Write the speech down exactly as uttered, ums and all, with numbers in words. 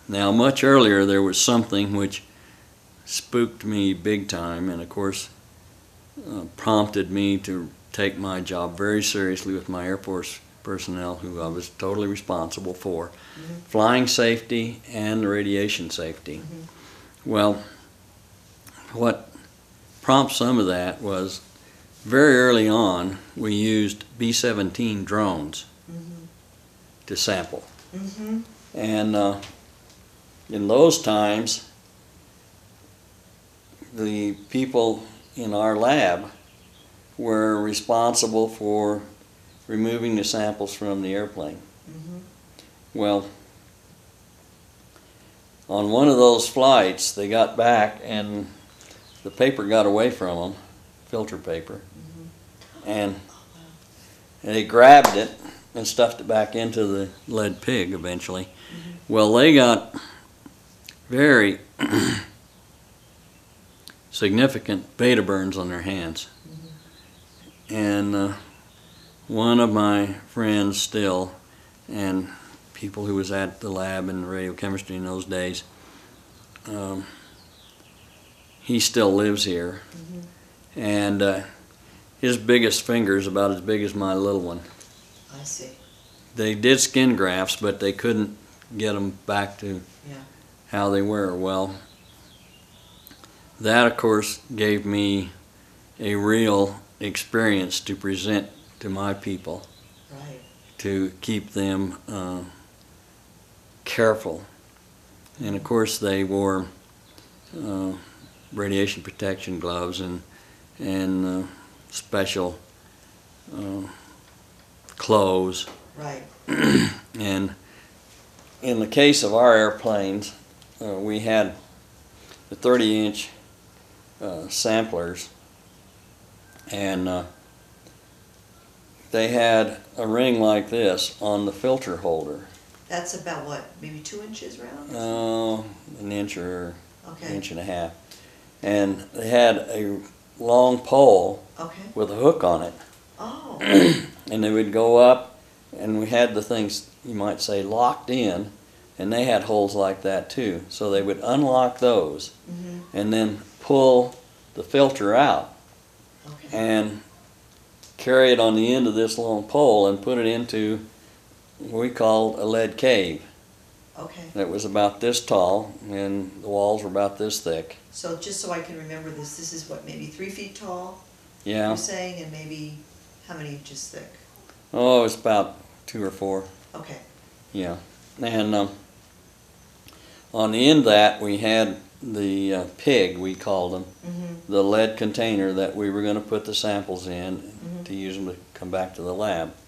Now, much earlier there was something which spooked me big time, and of course uh, prompted me to take my job very seriously with my Air Force personnel, who I was totally responsible for, mm-hmm. flying safety and radiation safety. Mm-hmm. Well, what prompts some of that was very early on we used B seventeen drones mm-hmm. to sample. Mm-hmm. And uh, in those times, the people in our lab were responsible for removing the samples from the airplane. Mm-hmm. Well, on one of those flights, they got back and the paper got away from them, filter paper, mm-hmm. and they grabbed it and stuffed it back into the lead pig eventually. Mm-hmm. Well, they got very significant beta burns on their hands. Mm-hmm. And uh, one of my friends still, and people who was at the lab in radiochemistry in those days, um, he still lives here. Mm-hmm. And uh, his biggest finger is about as big as my little one. I see. They did skin grafts, but they couldn't get them back to yeah. how they were. Well, that of course gave me a real experience to present to my people, right. to keep them uh, careful. And of course they wore uh, radiation protection gloves and, and uh, special uh, clothes. Right. And in the case of our airplanes, uh, we had the thirty inch uh, samplers, and uh, they had a ring like this on the filter holder. That's about what, maybe two inches round? Oh, uh, an inch or okay. an inch and a half. And they had a long pole okay. with a hook on it. Oh. And they would go up, and we had the things, you might say, locked in, and they had holes like that too. So they would unlock those, mm-hmm. and then pull the filter out, okay. and carry it on the end of this long pole and put it into what we called a lead cave. Okay. That was about this tall, and the walls were about this thick. So just so I can remember this, this is what, maybe three feet tall? Yeah. You're saying, and maybe how many inches thick? Oh, it's about two or four. Okay. Yeah. And um, on the end of that, we had the uh, pig, we called them, mm-hmm. the lead container that we were going to put the samples in, mm-hmm. to use them to come back to the lab.